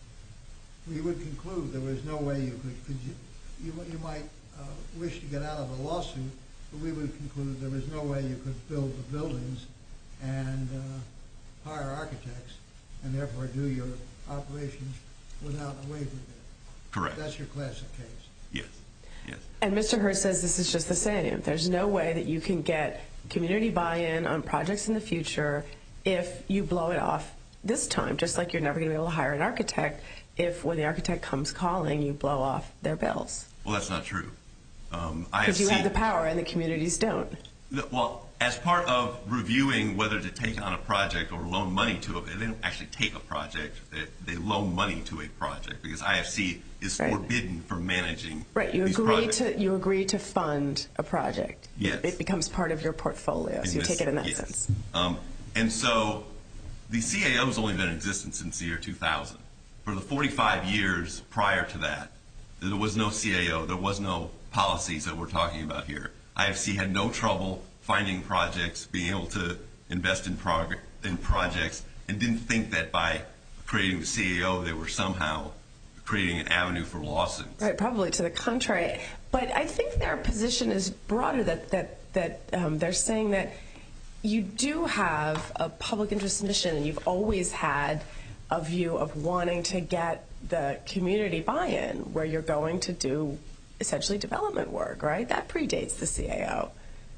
We would conclude there was no way you could, could you, you, you might uh, wish to get out of a lawsuit, but we would conclude there was no way you could build the buildings and uh, hire architects and therefore do your operations without a waiver there. Correct. That's your classic case. Yes. Yes. And Mister Hurst says this is just the same. There's no way that you can get community buy-in on projects in the future if you blow it off this time, just like you're never going to be able to hire an architect if when the architect comes calling, you blow off their bills. Well, that's not true. Um, Because you have the power and the communities don't. Well, as part of reviewing whether to take on a project or loan money to it, they don't actually take a project. They, they loan money to a project because I F C is Right. forbidden from managing Right. You these agree projects. to you agree to fund a project. Yes. It becomes part of your portfolio, so In you this- take it in that yes. sense. Um, and so the C A O has only been in existence since the year two thousand. For the forty-five years prior to that, there was no C A O. There was no policies that we're talking about here. I F C had no trouble finding projects, being able to invest in, prog- in projects, and didn't think that by creating the C A O they were somehow creating an avenue for lawsuits. Right, probably to the contrary. But I think their position is broader, that that that um, they're saying that you do have a public interest mission, and you've always had a view of wanting to get the community buy-in, where you're going to do essentially development work, right? That predates the C A O.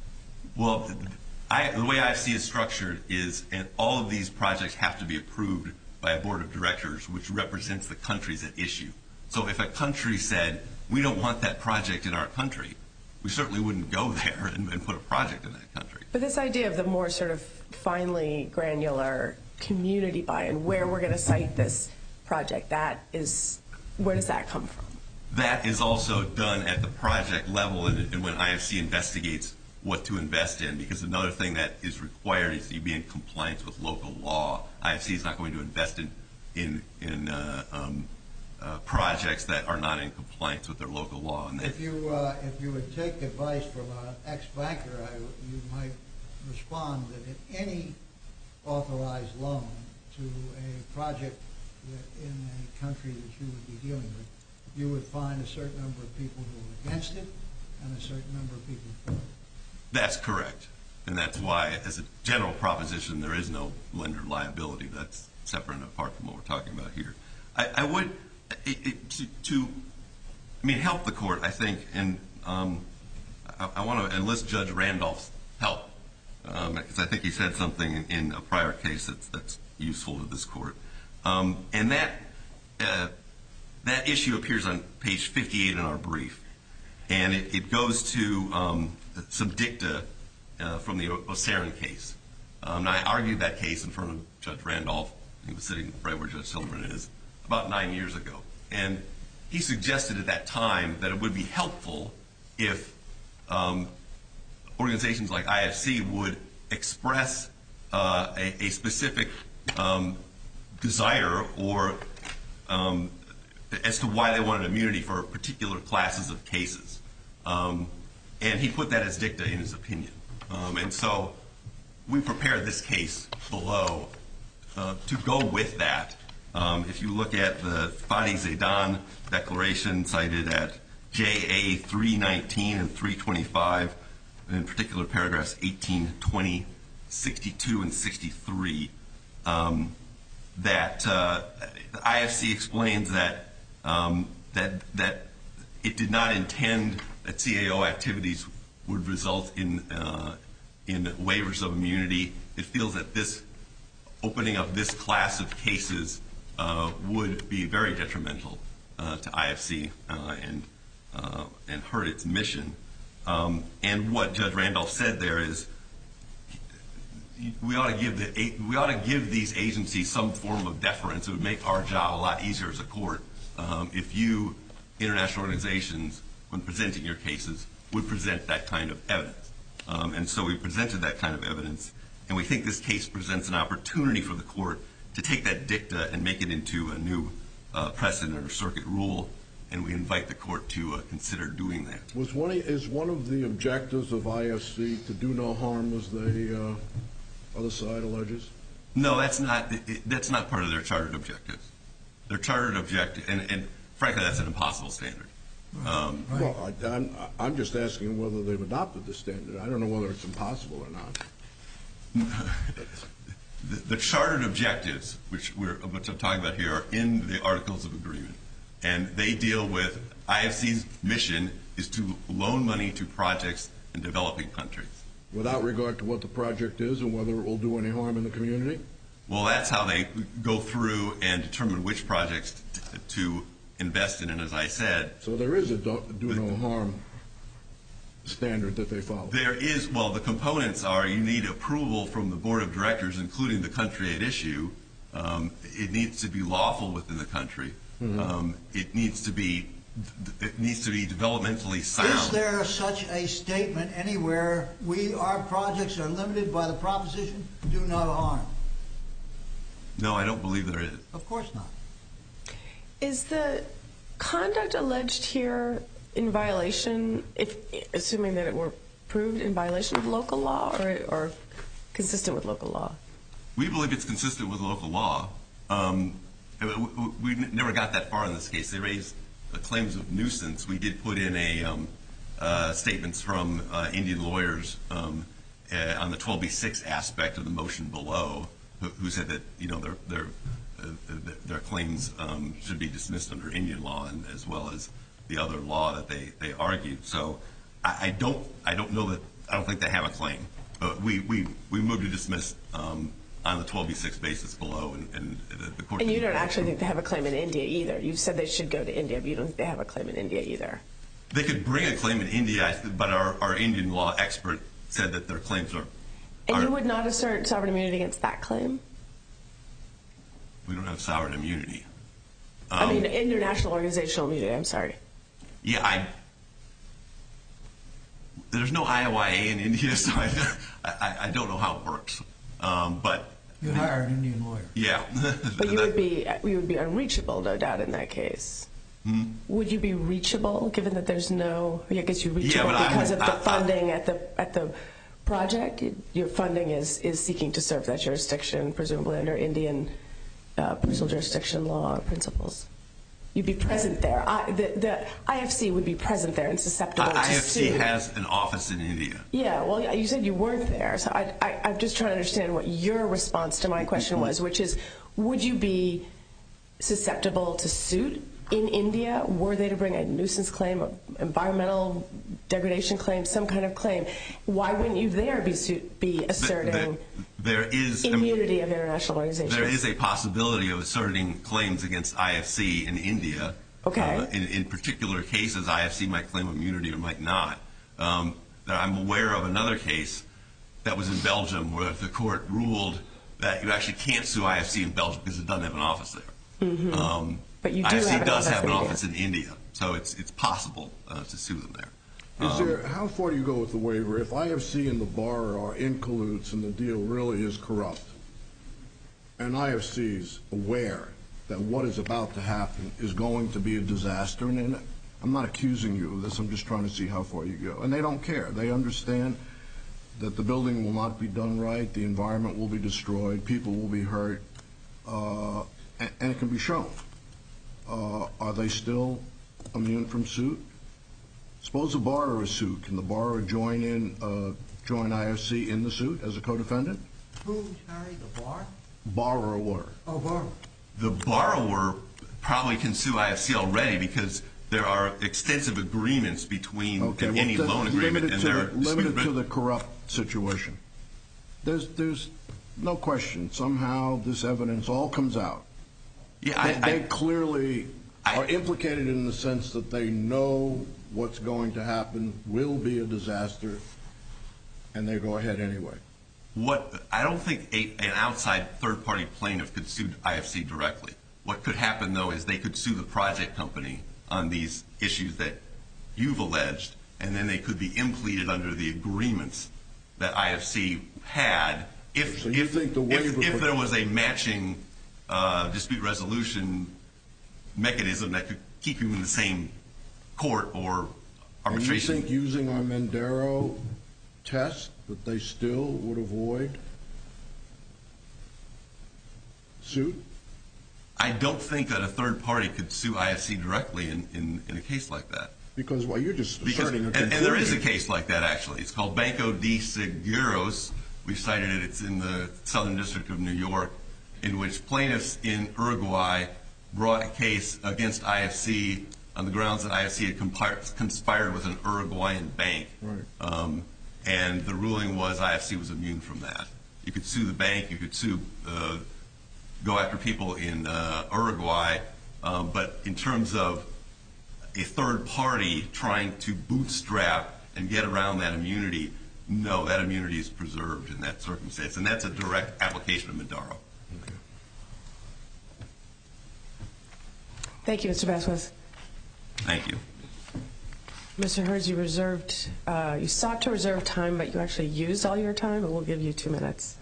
Well, I, the way I F C is structured is, and all of these projects have to be approved by a board of directors, which represents the countries at issue. So if a country said, we don't want that project in our country, we certainly wouldn't go there and, and put a project in that country. But this idea of the more sort of finely granular community buy-in, where we're going to cite this project, that is, where does that come from? That is also done at the project level, and, and when I F C investigates what to invest in, because another thing that is required is you be in compliance with local law. I F C is not going to invest in in, in uh, um, uh, projects that are not in compliance with their local law. And If you uh, if you would take advice from an ex-banker, I, you might respond that if any authorized loan to a project that in a country that you would be dealing with, you would find a certain number of people who are against it and a certain number of people for it. That's correct. And that's why, as a general proposition, there is no lender liability. That's separate and apart from what we're talking about here. I, I would, it, it, to, to, I mean, help the court, I think, and um, I, I want to enlist Judge Randolph's help, um, because I think he said something in, in a prior case that's, that's useful to this court. Um, and that, uh, that issue appears on page fifty-eight in our brief. And it, it goes to um, some dicta uh, from the Osarin case. Um, and I argued that case in front of Judge Randolph. He was sitting right where Judge Silverman is, about nine years ago. And he suggested at that time that it would be helpful if um, organizations like I F C would express uh, a, a specific um, desire or um, as to why they wanted immunity for particular classes of cases. Um, and he put that as dicta in his opinion. Um, and so we prepared this case below uh, to go with that. Um, if you look at the Fadi Zaidan declaration cited at J A three nineteen and three twenty-five, in particular paragraphs eighteen, twenty, sixty-two and sixty-three, um, that uh, the I F C explains that um, that that it did not intend that C A O activities would result in uh, in waivers of immunity. It feels that this opening up this class of cases uh, would be very detrimental uh, to I F C uh, and uh, and hurt its mission. Um, and what Judge Randolph said there is, we ought to give the we ought to give these agencies some form of deference. It would make our job a lot easier as a court um, if you, international organizations, when presenting your cases, would present that kind of evidence. Um, and so we presented that kind of evidence, and we think this case presents an opportunity for the court to take that dicta and make it into a new uh, precedent or circuit rule, and we invite the court to uh, consider doing that. Was one of, is one of the objectives of I F C to do no harm, as the uh, other side alleges? No, that's not. It, that's not part of their chartered objectives. Their chartered objective, and, and frankly, that's an impossible standard. Um, Right. Well, I, I'm, I'm just asking whether they've adopted the standard. I don't know whether it's impossible or not. the, the chartered objectives, which we're which I'm talking about here, are in the Articles of Agreement, and they deal with I F C's mission is to loan money to projects in developing countries. Without regard to what the project is and whether it will do any harm in the community? Well, that's how they go through and determine which projects t- to invest in, and as I said... So there is a do, do no harm standard that they follow? There is. Well, the components are you need approval from the board of directors, including the country at issue. Um, it needs to be lawful within the country. Mm-hmm. Um, it needs to be it needs to be developmentally sound. Is there such a statement anywhere? We our projects are limited by the proposition do no harm. No, I don't believe there is. Of course not. Is the conduct alleged here in violation, if assuming that it were proved in violation of local law, or, or consistent with local law? We believe it's consistent with local law. Um, we, we never got that far in this case. They raised the claims of nuisance. We did put in a um, uh, statements from uh, Indian lawyers um, uh, on the twelve B six aspect of the motion below, who, who said that you know their their uh, their claims um, should be dismissed under Indian law, and as well as the other law that they, they argued. So I, I don't I don't know that I don't think they have a claim. But we we we moved to dismiss um, on the twelve B six basis below, and, and the, the court. And you don't actually think they have a claim in India either. You've said they should go to India, but you don't think they have a claim in India either. They could bring a claim in India, but our, our Indian law expert said that their claims are. And are, you would not assert sovereign immunity against that claim? We don't have sovereign immunity. Um, I mean, international organizational immunity. I'm sorry. Yeah, I. There's no I O I A in India, so I, I, I don't know how it works. Um, but You hire an Indian lawyer. yeah. But you would be you would be unreachable, no doubt, in that case. Hmm? Would you be reachable, given that there's no? I guess you're reachable Yeah, because would, of the I, funding I, at the at the project. Your funding is is seeking to serve that jurisdiction, presumably under Indian uh, personal jurisdiction law principles. You'd be present there. I, the, the I F C would be present there and susceptible uh, to I F C sue. has an office in India. Yeah, well, you said you weren't there, so I, I, I'm just trying to understand what your response to my question was, which is, would you be susceptible to suit in India were they to bring a nuisance claim, an environmental degradation claim, some kind of claim? Why wouldn't you there be suit, be asserting there, there is immunity of international organizations? There is a possibility of asserting claims against I F C in India. Okay. Uh, in, in particular cases, I F C might claim immunity or might not. Um, I'm aware of another case that was in Belgium where the court ruled that you actually can't sue I F C in Belgium because it doesn't have an office there. Mm-hmm. Um, but you do I F C have an does office have an in office India. in India, so it's it's possible uh, to sue them there. Is Um, there, how far do you go with the waiver? If I F C and the bar are in cahoots and the deal really is corrupt, and I F C is aware that what is about to happen is going to be a disaster, and, and I'm not accusing you of this, I'm just trying to see how far you go. And they don't care. They understand that the building will not be done right, the environment will be destroyed, people will be hurt, uh, and, and it can be shown. Uh, are they still immune from suit? Suppose a borrower is sued. Can the borrower join in uh, join I F C in the suit as a co-defendant? Who, Harry, the bar? Borrower. Oh, borrower. The borrower probably can sue I F C already because there are extensive agreements between Okay, well, any then loan agreement limited and to their the, limited dispute- to the corrupt situation. There's there's no question. Somehow this evidence all comes out. Yeah, They, I, they I, clearly I- are implicated in the sense that they know what's going to happen, will be a disaster, and they go ahead anyway. What I don't think a, an outside third-party plaintiff could sue I F C directly. What could happen, though, is they could sue the project company on these issues that you've alleged, and then they could be impleted under the agreements that I F C had if So you if, think the if, waiver if put- there was a matching uh, dispute resolution mechanism that could keep you in the same court or And you arbitration. think using our Mendaro test that they still would avoid suit? I don't think that a third party could sue I F C directly in, in, in a case like that. Because, well, you're just Because, asserting a and, conclusion. and there is a case like that, actually. It's called Banco de Seguros. We've cited it. It's in the Southern District of New York, in which plaintiffs in Uruguay brought a case against I F C on the grounds that I F C had compir- conspired with an Uruguayan bank. Right. Um, and the ruling was I F C was immune from that. You could sue the bank. You could sue, uh, go after people in uh, Uruguay. Um, but in terms of a third party trying to bootstrap and get around that immunity, no, that immunity is preserved in that circumstance. And that's a direct application of Mendaro. Okay. Thank you, Mister Vasquez. Thank you. Mister Herz, you reserved, uh, you sought to reserve time, but you actually used all your time, and we'll give you two minutes.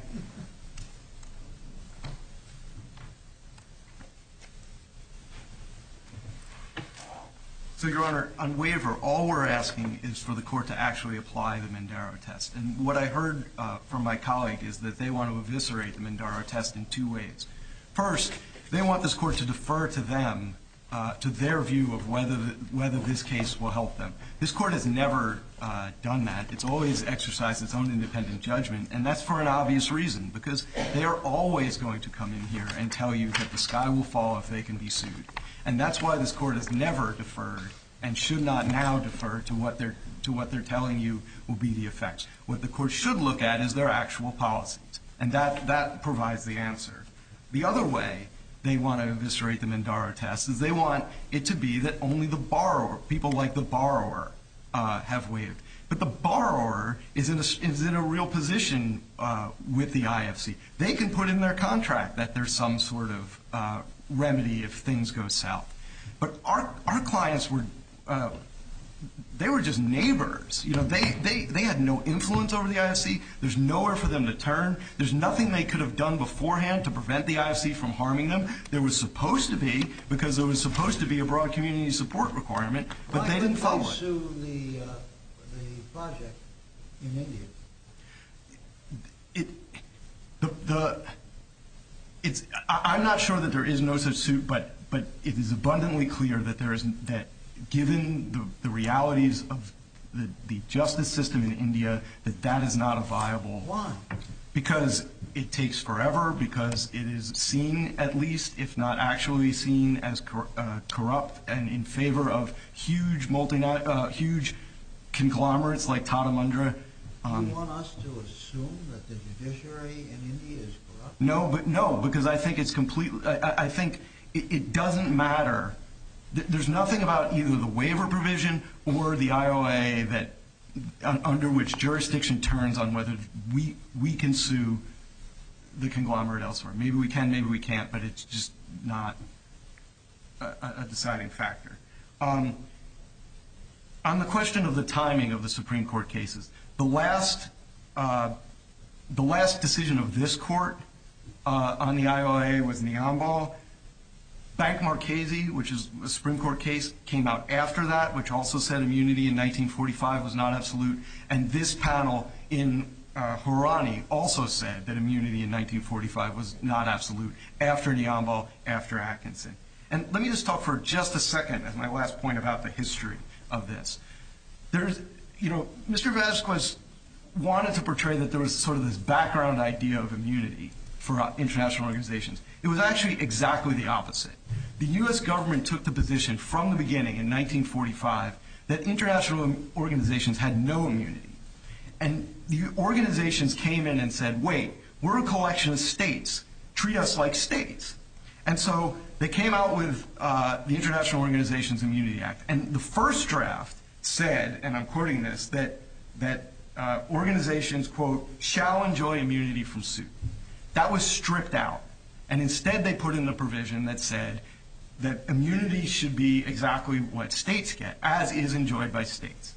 So, Your Honor, on waiver, all we're asking is for the court to actually apply the Mendaro test. And what I heard uh, from my colleague is that they want to eviscerate the Mendaro test in two ways. First, they want this court to defer to them, uh, to their view of whether the, whether this case will help them. This court has never uh, done that. It's always exercised its own independent judgment, and that's for an obvious reason, because they are always going to come in here and tell you that the sky will fall if they can be sued. And that's why this court has never deferred and should not now defer to what they're to what they're telling you will be the effects. What the court should look at is their actual policies, and that that provides the answer. The other way they want to eviscerate the Mendaro test is they want it to be that only the borrower, people like the borrower, uh, have waived. But the borrower is in a, is in a real position uh, with the I F C. They can put in their contract that there's some sort of uh, remedy if things go south. But our our clients were uh, they were just neighbors. You know, they, they, they had no influence over the I F C. There's nowhere for them to turn. There's nothing they could have done beforehand to prevent the I F C from harming them. There was supposed to be, because there was supposed to be a broad community support requirement, but Why they didn't couldn't follow they it. sue the, uh, the project in India? It, the, the, it's, I, I'm not sure that there is no such suit, but, but it is abundantly clear that there is, that given the, the realities of the, the justice system in India, that that is not a viable. Why? Because it takes forever, because it is seen, at least, if not actually seen, as cor- uh, corrupt and in favor of huge multi uh, huge conglomerates like Tata Mundra. Um, you want us to assume that the judiciary in India is corrupt? No, but no, because I think it's completely. I, I think it, it doesn't matter. Th- There's nothing about either the waiver provision or the I O A that uh, under which jurisdiction turns on whether we we can sue the conglomerate elsewhere. Maybe we can, maybe we can't, but it's just not a, a deciding factor. Um, on the question of the timing of the Supreme Court cases, the last uh, the last decision of this court uh, on the I O A was Niambal. Bank Marchese, which is a Supreme Court case, came out after that, which also said immunity in nineteen forty-five was not absolute. And this panel in uh, Horani also said that immunity in nineteen forty-five was not absolute after Niambal, after Atkinson. And let me just talk for just a second as my last point about the history of this. There's, you know, Mister Vasquez wanted to portray that there was sort of this background idea of immunity for uh, international organizations. It was actually exactly the opposite. The U S government took the position from the beginning in nineteen forty-five that international organizations had no immunity. And the organizations came in and said, wait, we're a collection of states. Treat us like states. And so they came out with uh, the International Organizations Immunity Act. And the first draft said, and I'm quoting this, that, that uh, organizations, quote, shall enjoy immunity from suit. That was stripped out. And instead they put in a provision that said that immunity should be exactly what states get, as is enjoyed by states.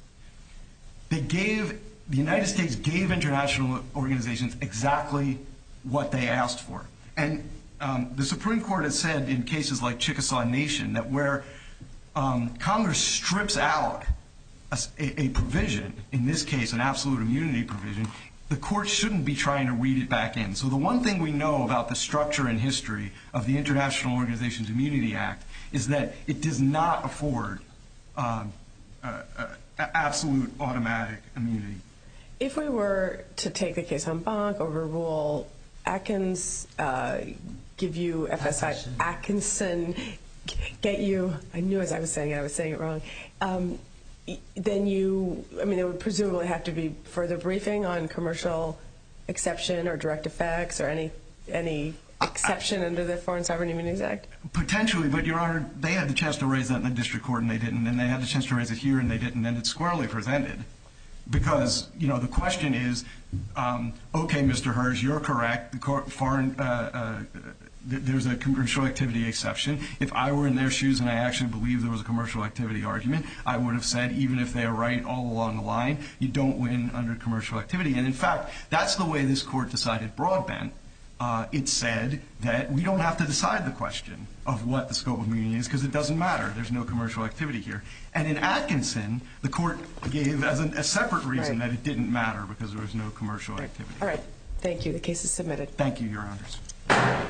They gave, the United States gave international organizations exactly what they asked for. And um, the Supreme Court has said in cases like Chickasaw Nation that where um, Congress strips out a, a provision, in this case an absolute immunity provision, the court shouldn't be trying to read it back in. So the one thing we know about the structure and history of the International Organizations Immunity Act is that it does not afford um, uh, uh, absolute automatic immunity. If we were to take the case en banc, overrule Atkins, uh, give you F S I, Atkinson, get you, I knew as I was saying it, I was saying it wrong, um, then you, I mean, there would presumably have to be further briefing on commercial exception or direct effects or any any exception under the Foreign Sovereign Immunities Act? Potentially, but Your Honor, they had the chance to raise that in the district court and they didn't, and they had the chance to raise it here and they didn't, and it's squarely presented. Because, you know, the question is, um, okay, Mister Hersh, you're correct. The court, foreign, uh, uh, th there's a commercial activity exception. If I were in their shoes and I actually believed there was a commercial activity argument, I would have said, even if they are right all along the line, you don't win under commercial activity. And in fact, that's the way this court decided Broadbent. Uh, it said that we don't have to decide the question of what the scope of immunity is because it doesn't matter. There's no commercial activity here. And in Atkinson, the court gave as a, a separate reason right. that it didn't matter because there was no commercial right. activity. All right. Thank you. The case is submitted. Thank you, Your Honors.